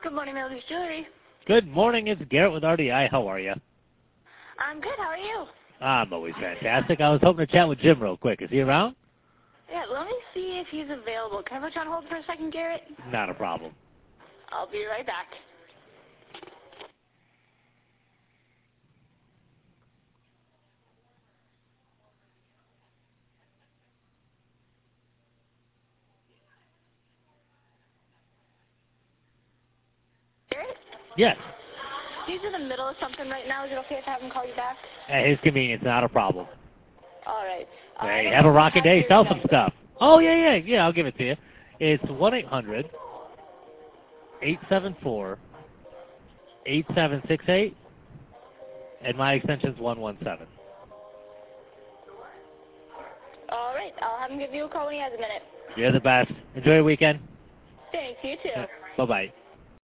Good morning, Melody Jewelry. Good morning. It's Garrett with RDI. How are you? I'm good. How are you? I'm always fantastic. I was hoping to chat with Jim real quick. Is he around? Yeah, let me see if he's available. Can I put you on hold for a second, Garrett? Not a problem. I'll be right back. Garrett? Yes. He's in the middle of something right now. Is it okay if I have him call you back? At his convenience, not a problem. All right. Hey, have a rocking day. Sell some stuff. Oh, yeah. I'll give it to you. It's 1-800-874-8768, and my extension's 117. All right. I'll have him give you a call when he has a minute. You're the best. Enjoy your weekend. Thanks. You too. Bye-bye.